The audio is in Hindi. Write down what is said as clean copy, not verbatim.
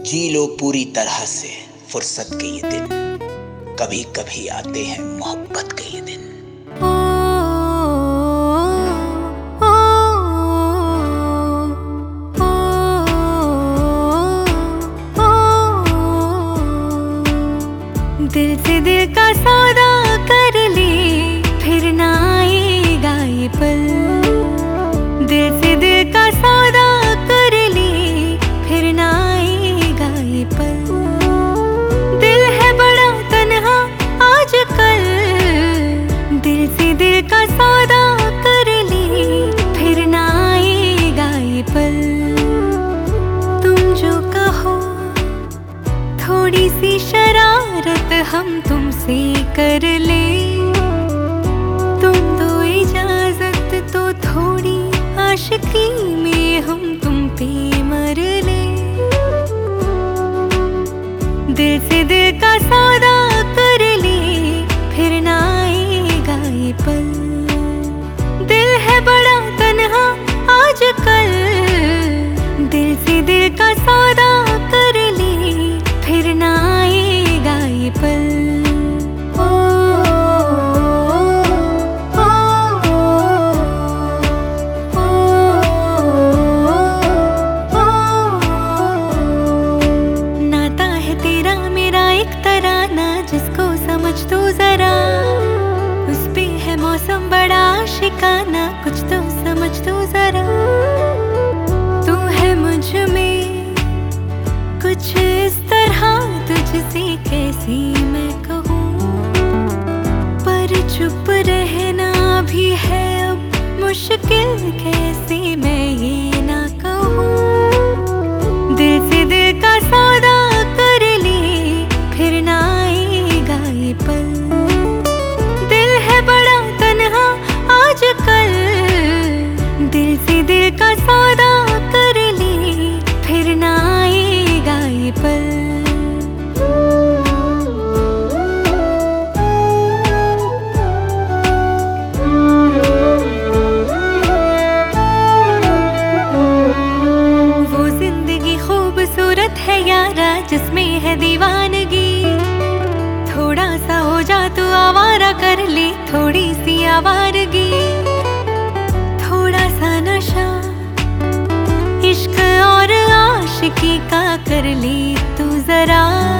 जी लो पूरी तरह से फुर्सत के ये दिन, कभी कभी आते हैं मोहब्बत के ये दिन। दिल से दिल का सौदा कर ले, फिर ना आएगा ये पल। दिल से दिल का सौदा कर ले, फिर ना आएगा ये पल। दिल है बड़ा तन्हा आजकल, दिल से दिल का सौदा कर ले, फिर ना आएगा ये पल। तुम जो कहो थोड़ी सी शरारत हम तुमसे कर ले, तुम दो इजाजत तो थोड़ी आशिकी में हम तुम पे मर ले। दिल से दिल का सौदा कर ले, फिर ना आएगा ये पल। दिल है बड़ा तन्हा आजकल, दिल से दिल का सौदा कर ले, फिर ना आएगा ये पल। नाता है तेरा मेरा एक तराना, जिसको समझ तो जरा, उस पे है मौसम बड़ा आशिकाना, कुछ तो समझ तो जरा। तू है मुझ में कुछ इस तरह, तुझसे कैसी मैं कहूँ, पर चुप रहना भी है अब मुश्किल, कैसे मैं ये ना कहूँ। दिल से दिल का सौदा कर ले, फिर ना आएगा ये पल। दिल है बड़ा तन्हा आजकल, दिल से दिल का सौदा कर ले, फिर ना आएगा ये पल। वो जिंदगी खूबसूरत है यारा, जिसमें है दीवानगी। थोड़ा सा हो जा तू आवारा, कर ले थोड़ी सी आवारगी। थोड़ा सा नशा इश्क और आशिकी का कर ले तू जरा।